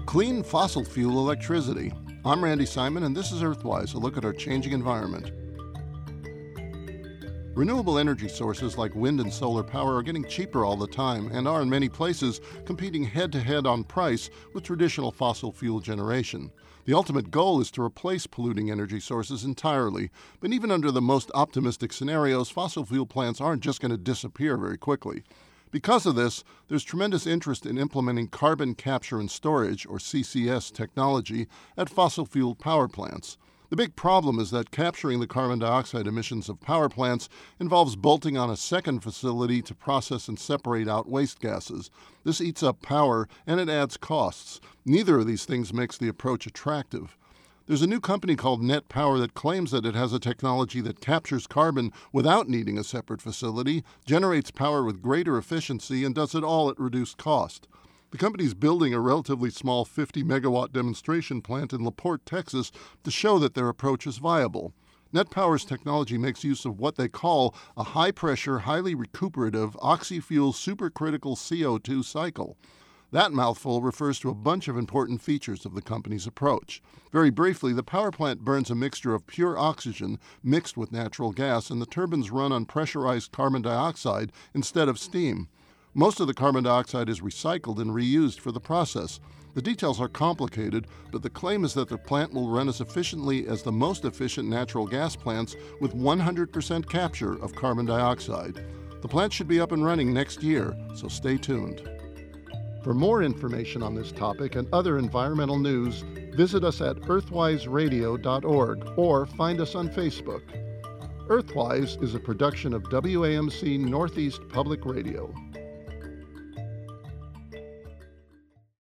Clean fossil fuel electricity. I'm Randy Simon, and this is Earthwise, a look at our changing environment. Renewable energy sources like wind and solar power are getting cheaper all the time and are in many places competing head-to-head on price with traditional fossil fuel generation. The ultimate goal is to replace polluting energy sources entirely, but even under the most optimistic scenarios, fossil fuel plants aren't just going to disappear very quickly. Because of this, there's tremendous interest in implementing carbon capture and storage, or CCS, technology at fossil fuel power plants. The big problem is that capturing the carbon dioxide emissions of power plants involves bolting on a second facility to process and separate out waste gases. This eats up power and it adds costs. Neither of these things makes the approach attractive. There's a new company called Net Power that claims that it has a technology that captures carbon without needing a separate facility, generates power with greater efficiency, and does it all at reduced cost. The company's building a relatively small 50-megawatt demonstration plant in La Porte, Texas, to show that their approach is viable. Net Power's technology makes use of what they call a high-pressure, highly recuperative oxy-fuel supercritical CO2 cycle. That mouthful refers to a bunch of important features of the company's approach. Very briefly, the power plant burns a mixture of pure oxygen mixed with natural gas, and the turbines run on pressurized carbon dioxide instead of steam. Most of the carbon dioxide is recycled and reused for the process. The details are complicated, but the claim is that the plant will run as efficiently as the most efficient natural gas plants with 100% capture of carbon dioxide. The plant should be up and running next year, so stay tuned. For more information on this topic and other environmental news, visit us at earthwiseradio.org or find us on Facebook. Earthwise is a production of WAMC Northeast Public Radio.